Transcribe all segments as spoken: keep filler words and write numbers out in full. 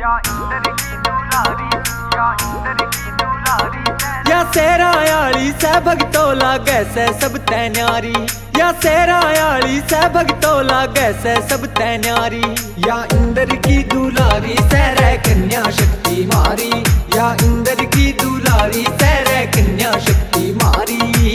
या इंद्र की दुलारी, या इंद्र की दुलारी। या सेरा आली सै भगतो लागे सै सब तै न्यारी, या सेरा आली सै भगतो लागे सै सब तै न्यारी। या इंद्र की दुलारी सैरै कन्या शक्ति मारी, या इंद्र की दुलारी सैरै कन्या शक्ति मारी।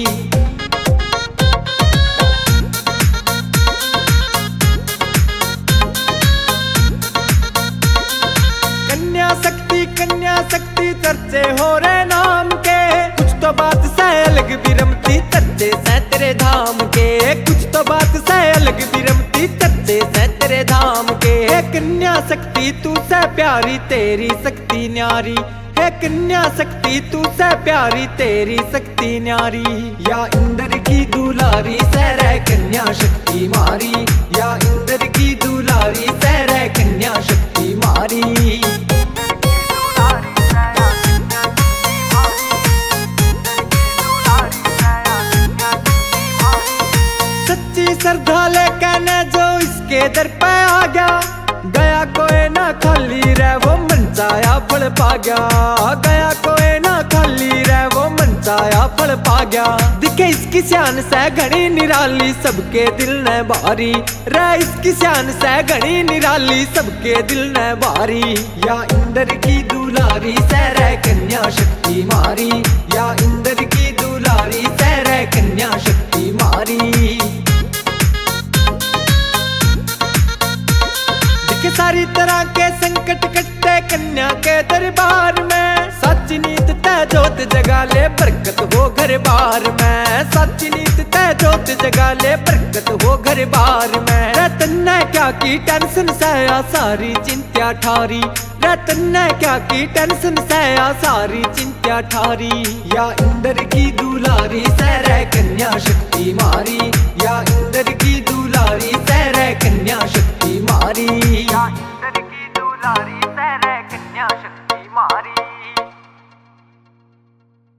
कन्या शक्ति कन्या शक्ति चर्चे हो रे नाम के, कुछ तो बात से अलग विरमती चर्चे से तेरे धाम के। कुछ तो बात से अलग विरमती चर्चे से तेरे धाम के। हे कन्या शक्ति तू से प्यारी तेरी शक्ति न्यारी, हे कन्या शक्ति तू से प्यारी तेरी शक्ति न्यारी। या इंद्र की दुलारी सैरै कन्या शक्ति मारी, या इंद्र की दुलारी सैरै कन्या शक्ति मारी। सच्ची श्रद्धा लेकर जो इसके दर पे आ गया, गया कोई ना खाली रह वो मनचाया फल पा गया। गया कोई ना खाली रह वो मनचाया फल पा गया। दिखे इसकी शान से घनी निराली सबके दिल ने भारी, रह इसकी शान से घनी निराली सबके दिल ने भारी। या इंद्र की दुलारी सैरै कन्या शक्ति मारी, या इंद्र की दुलारी सैरै कन्या शक्ति मारी। सारी तरह के संकट कटते कन्या के दरबार में, सच्ची नीत तय जोत जगा ले बरकत हो घर बार में। सच्ची नीत तय जोत जगा ले बरकत हो घर बार में। रतन ने क्या की टेंशन सया सारी चिंता ठारी, रतन ने क्या की टेंशन सया सारी चिंता ठारी। या इंद्र की दुलारी सैरै कन्या शक्ति मारी,